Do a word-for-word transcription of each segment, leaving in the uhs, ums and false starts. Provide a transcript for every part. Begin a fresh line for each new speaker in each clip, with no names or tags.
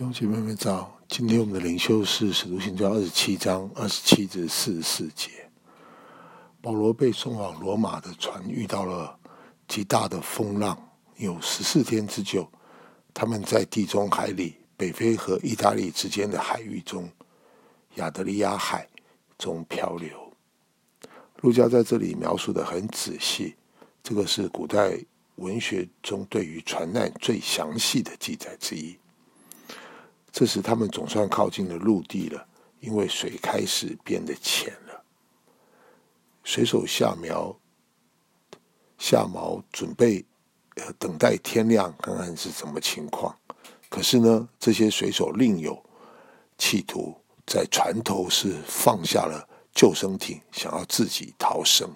兄姐妹们早，今天我们的灵修是使徒行传二十七章二十七至四十四节。保罗被送往罗马的船遇到了极大的风浪，有十四天之久，他们在地中海里北非和意大利之间的海域中，亚得里亚海中漂流。路加在这里描述得很仔细，这个是古代文学中对于船难最详细的记载之一。这时他们总算靠近了陆地了，因为水开始变得浅了。水手下苗下锚，准备、呃、等待天亮，看看是什么情况。可是呢，这些水手另有企图，在船头是放下了救生艇，想要自己逃生。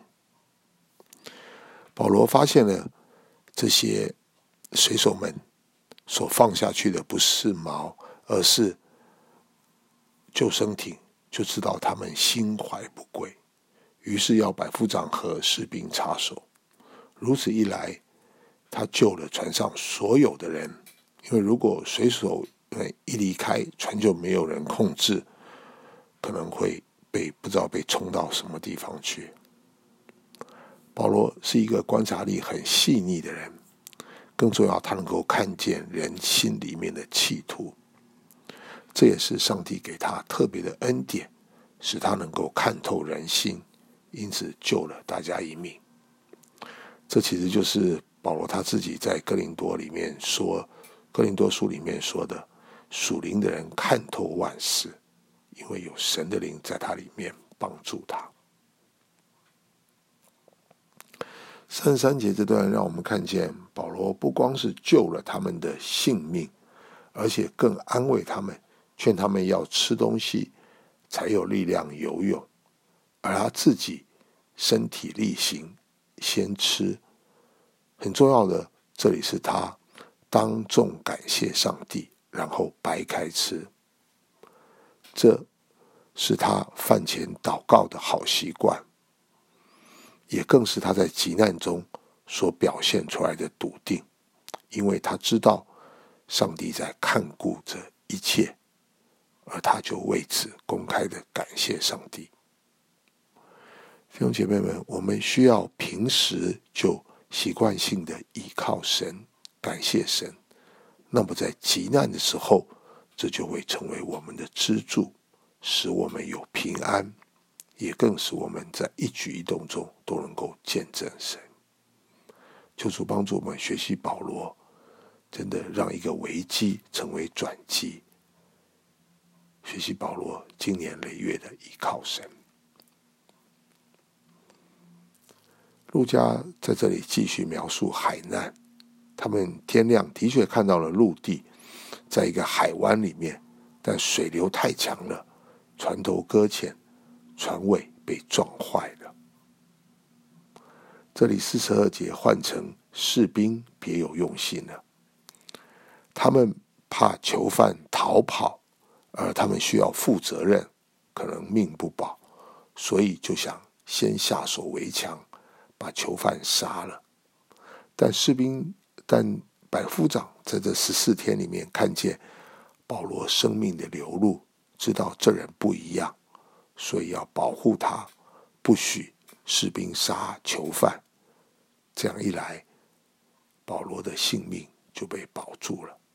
保罗发现了这些水手们所放下去的不是锚，而是救生艇，就知道他们心怀不轨，于是要百夫长和士兵插手。如此一来，他救了船上所有的人，因为如果水手一离开，船就没有人控制，可能会被不知道被冲到什么地方去。保罗是一个观察力很细腻的人，更重要，他能够看见人心里面的企图。这也是上帝给他特别的恩典，使他能够看透人心，因此救了大家一命。这其实就是保罗他自己在哥林多里面说，哥林多书里面说的，属灵的人看透万事，因为有神的灵在他里面帮助他。三十三节这段让我们看见，保罗不光是救了他们的性命，而且更安慰他们，劝他们要吃东西才有力量游泳，而他自己身体力行，先吃。很重要的，这里是他当众感谢上帝，然后掰开吃。这是他饭前祷告的好习惯，也更是他在急难中所表现出来的笃定，因为他知道上帝在看顾着一切，而他就为此公开的感谢上帝。弟兄姐妹们，我们需要平时就习惯性的依靠神，感谢神，那么在急难的时候，这就会成为我们的支柱，使我们有平安，也更使我们在一举一动中都能够见证神。求主帮助我们学习保罗，真的让一个危机成为转机，学习保罗经年累月的依靠神。路加在这里继续描述海难，他们天亮的确看到了陆地，在一个海湾里面，但水流太强了，船头搁浅，船尾被撞坏了。这里四十二节换成士兵别有用心了，他们怕囚犯逃跑，而他们需要负责任，可能命不保，所以就想先下手为强，把囚犯杀了。但士兵但百夫长在这十四天里面看见保罗生命的流露，知道这人不一样，所以要保护他，不许士兵杀囚犯。这样一来，保罗的性命就被保住了。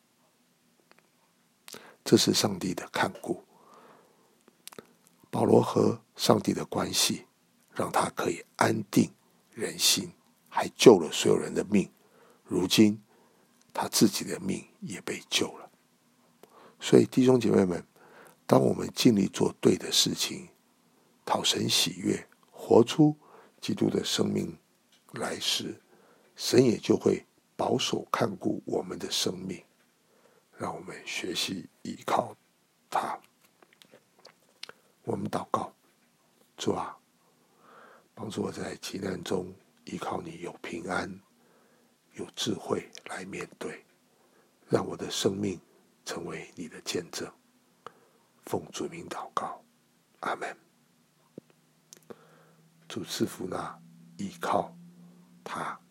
这是上帝的看顾。保罗和上帝的关系让他可以安定人心，还救了所有人的命，如今他自己的命也被救了。所以弟兄姐妹们，当我们尽力做对的事情，讨神喜悦，活出基督的生命来时，神也就会保守看顾我们的生命，让我们学习依靠他。我们祷告，主啊，帮助我在急难中依靠你，有平安，有智慧来面对，让我的生命成为你的见证。奉主名祷告，阿们。主赐福那依靠他